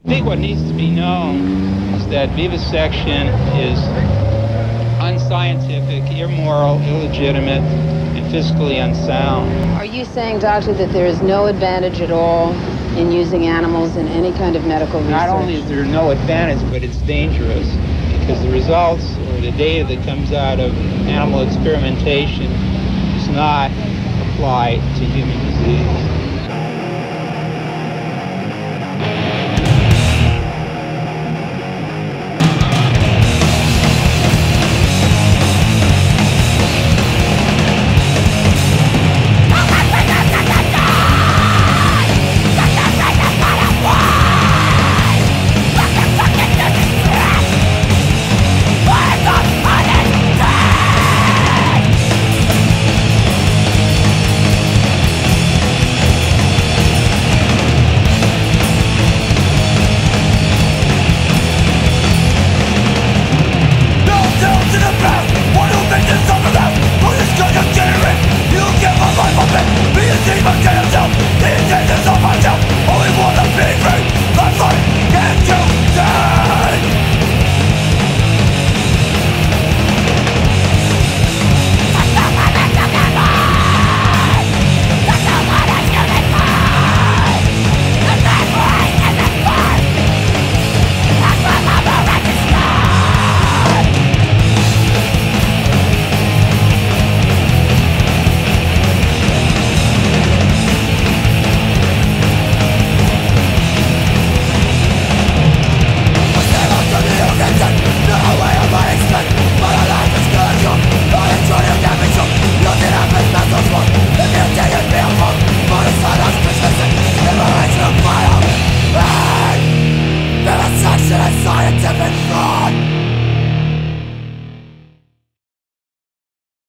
I think what needs to be known is that vivisection is unscientific, immoral, illegitimate, and fiscally unsound. Are you saying, doctor, that there is no advantage at all in using animals in any kind of medical research? Not only is there no advantage, but it's dangerous because the results or the data that comes out of animal experimentation does not apply to human disease. Scientific fraud.